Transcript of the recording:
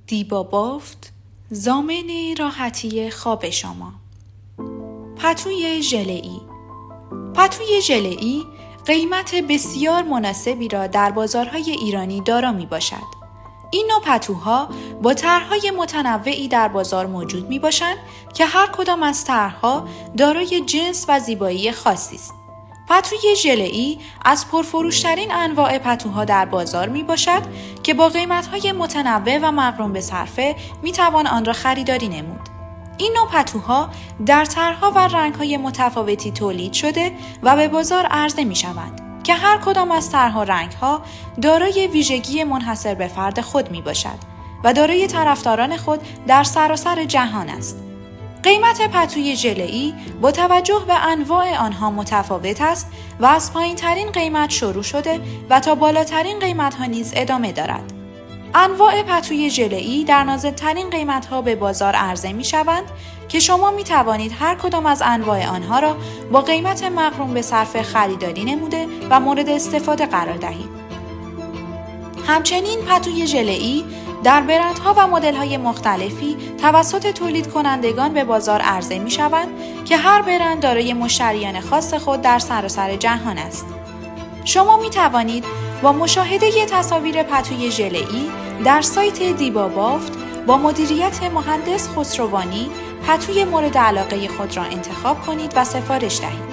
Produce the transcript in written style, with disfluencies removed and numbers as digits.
دیبا بافت، ضامن راحتی خواب شما. پتوی ژله‌ای. پتوی ژله‌ای قیمت بسیار مناسبی را در بازارهای ایرانی دارا می باشد. این نوع پتوها با طرح‌های متنوعی در بازار موجود می باشند که هر کدام از طرح‌ها دارای جنس و زیبایی خاصی است. پتوی ژله‌ای از پرفروش‌ترین انواع پتوها در بازار می باشد که با قیمت‌های متنوع و مغروم به صرفه می توان آن را خریداری نمود. این نوع پتوها در طرح‌ها و رنگ‌های متفاوتی تولید شده و به بازار عرضه می‌شوند که هر کدام از طرح‌ها و رنگ‌ها دارای ویژگی منحصر به فرد خود میباشد و دارای طرفداران خود در سراسر جهان است. قیمت پتوی ژله‌ای با توجه به انواع آنها متفاوت است و از پایین‌ترین قیمت شروع شده و تا بالاترین قیمت‌ها نیز ادامه دارد. انواع پتوی ژله‌ای در نازل‌ترین قیمت‌ها به بازار عرضه می‌شوند که شما می‌توانید هر کدام از انواع آنها را با قیمت مغروم به صرفه خریداری نموده و مورد استفاده قرار دهید. همچنین پتوی ژله‌ای در برندها و مدل‌های مختلفی توسط تولید کنندگان به بازار عرضه می‌شوند که هر برند دارای مشتریان خاص خود در سراسر جهان است. شما می‌توانید با مشاهده تصاویر پتوی ژله‌ای در سایت دیبا بافت با مدیریت مهندس خسروانی پتوی مورد علاقه خود را انتخاب کنید و سفارش دهید.